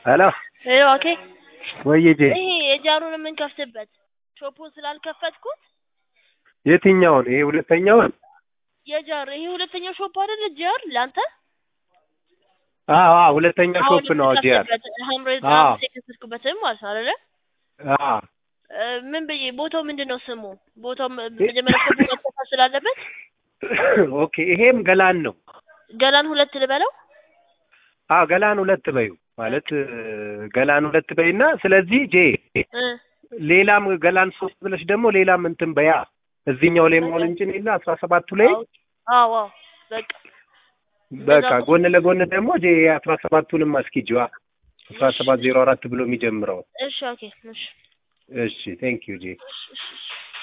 ሄሎ ኦኬ ወይዬ ይሄ የጃሩን ምን ከፍትበት ሾፑን ስላልከፈትኩት የትኛውን ይሄ ሁለተኛውን የጃር ይሄ ሁለተኛው ሾፕ አይደል ጃር ላንተ ሁለተኛው ሾፕ ነው ጃር ሐምሬ ዳም የከፈትኩበትም ማለት ነው አይደል ምን በይ ቦታው ምንድነው ስሙ ቦታው መጀመሪያ ሾፑ መከፈት ስላለበት ኦኬ ይሄም ገላን ነው ገላን ሁለት ልበለው ገላን ሁለት በዩ ማለት ገላን ሁለት በይና ስለዚህ ጄ ሌላም ገላን ሶስት ብለሽ ደግሞ ሌላም እንትን በያ እዚህኛው ላይ መሆን እንጂ ነው 17ቱ ላይ አዎ በቃ ጎን ለጎን ደግሞ ጄ 17ቱንም አስኪጂዋ 1704 ብሎ የሚጀምረው እሺ ኦኬ እሺ ቴንክ ዩ ጄ